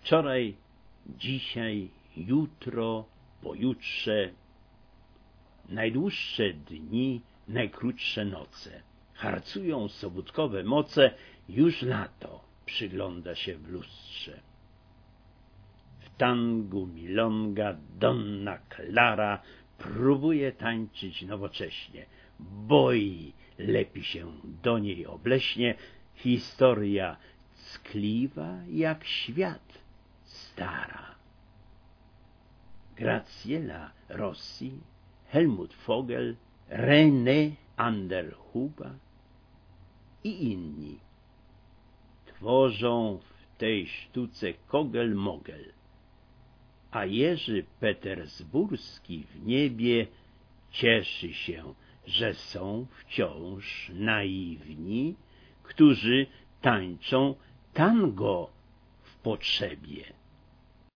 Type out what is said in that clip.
Wczoraj, dzisiaj, jutro, pojutrze. Najdłuższe dni, najkrótsze noce. Harcują sobótkowe moce, już lato przygląda się w lustrze. W tangu milonga Donna Clara próbuje tańczyć nowocześnie. Boi, lepi się do niej obleśnie, historia ckliwa jak świat stara. Graciela Rossi, Helmut Vogel, René Anderhuber i inni tworzą w tej sztuce kogel-mogel, a Jerzy Petersburski w niebie cieszy się, że są wciąż naiwni, którzy tańczą tango w potrzebie.